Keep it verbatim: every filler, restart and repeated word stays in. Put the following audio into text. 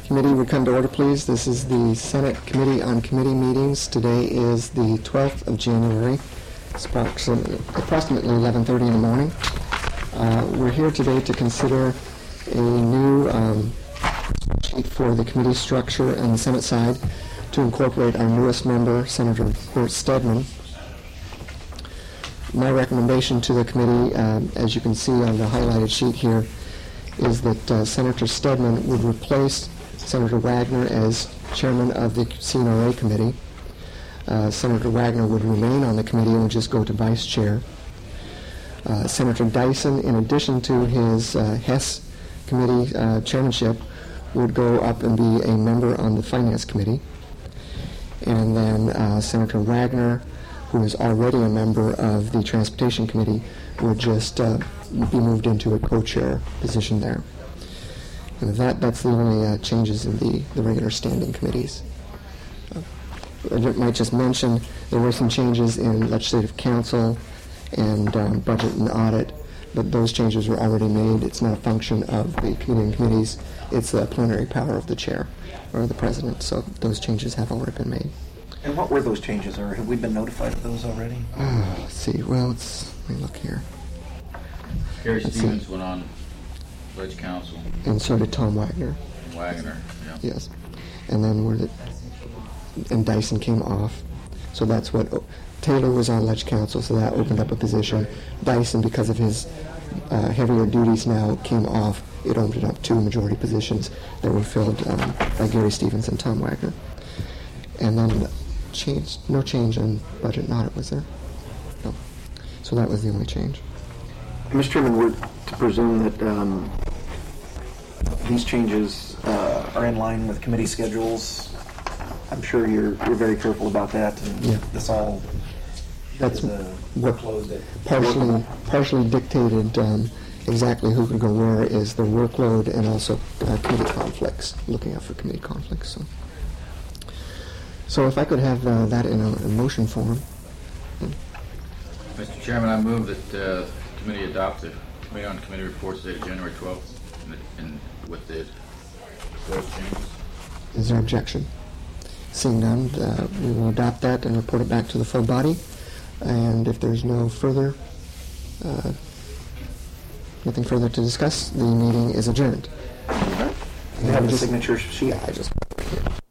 Committee would come to order, please. This is the Senate Committee on Committee meetings. Today is the twelfth of January. It's approximately, approximately eleven thirty in the morning. Uh, we're here today to consider a new um, sheet for the committee structure on the Senate side to incorporate our newest member, Senator Bert Stedman. My recommendation to the committee, uh, as you can see on the highlighted sheet here, is that uh, Senator Stedman would replace Senator Wagner as chairman of the C N R A committee. Uh, Senator Wagner would remain on the committee and would just go to vice chair. Uh, Senator Dyson, in addition to his uh, Hess committee uh, chairmanship, would go up and be a member on the finance committee. And then uh, Senator Wagner, who is already a member of the transportation committee, would just uh, be moved into a co-chair position there. And that, that's the only uh, changes in the, the regular standing committees. Uh, I might just mention there were some changes in legislative council and um, budget and audit, but those changes were already made. It's not a function of the committee and committees. It's a plenary power of the chair or the president, so those changes have already been made. And what were those changes, or have we been notified of those already? Uh, let's see. Well, let's, let me look here. Gary Let's Stevens see. went on Ledge Council. And so did Tom Wagner. Wagner, yeah. Yes. And then where the and Dyson came off. So that's what oh, Taylor was on Ledge Council, so that opened up a position. Dyson, because of his uh, heavier duties now, came off. It opened up two majority positions that were filled um, by Gary Stevens and Tom Wagner. And then change, no change in budget and audit, was there? No. So that was the only change. Mister Chairman, we're to presume that um, these changes uh, are in line with committee schedules. I'm sure you're you're very careful about that, and Yeah. this all That's is a what workload that partially partially dictated um, exactly who could go where is the workload and also uh, committee conflicts, looking out for committee conflicts. So, so if I could have uh, that in a, a motion form. Mister Chairman, I move that uh, the committee adopt the Committee on Committee reports dated January twelfth and, and with the proposed changes. Is there objection? Seeing none, uh, we will adopt that and report it back to the full body. And if there's no further, uh, nothing further to discuss, the meeting is adjourned. you have the Just- signature sheet. Yeah, I just